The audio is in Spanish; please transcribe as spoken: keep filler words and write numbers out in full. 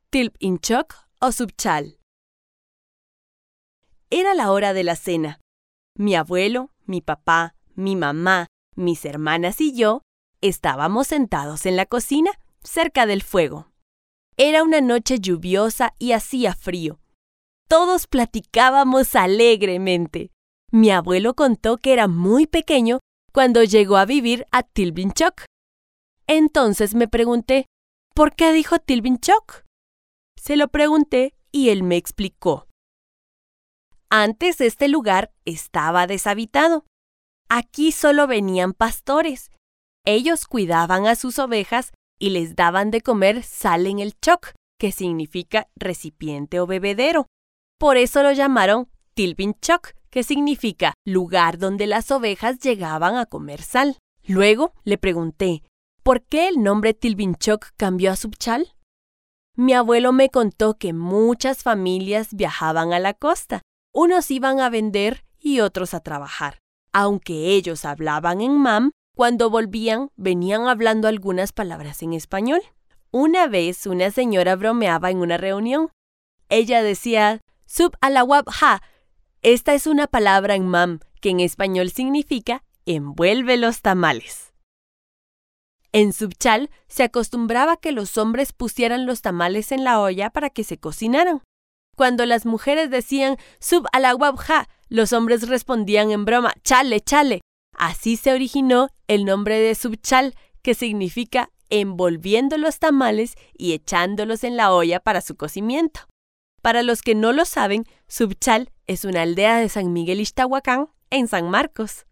Tilpinchok o Subchal. Era la hora de la cena. Mi abuelo, mi papá, mi mamá, mis hermanas y yo estábamos sentados en la cocina, cerca del fuego. Era una noche lluviosa y hacía frío. Todos platicábamos alegremente. Mi abuelo contó que era muy pequeño cuando llegó a vivir a Tilpinchok. Entonces me pregunté, ¿por qué dijo Tilpinchok? Se lo pregunté y él me explicó. Antes este lugar estaba deshabitado. Aquí solo venían pastores. Ellos cuidaban a sus ovejas y les daban de comer sal en el chok, que significa recipiente o bebedero. Por eso lo llamaron Tilpinchok, que significa lugar donde las ovejas llegaban a comer sal. Luego le pregunté, ¿por qué el nombre Tilpinchok cambió a Subchal? Mi abuelo me contó que muchas familias viajaban a la costa. Unos iban a vender y otros a trabajar. Aunque ellos hablaban en mam, cuando volvían venían hablando algunas palabras en español. Una vez una señora bromeaba en una reunión. Ella decía, Sub alawabha. Esta es una palabra en mam que en español significa envuelve los tamales. En Subchal se acostumbraba que los hombres pusieran los tamales en la olla para que se cocinaran. Cuando las mujeres decían Sub alawabha, los hombres respondían en broma, chale, chale. Así se originó el nombre de Subchal, que significa envolviendo los tamales y echándolos en la olla para su cocimiento. Para los que no lo saben, Subchal es una aldea de San Miguel Ixtahuacán, en San Marcos.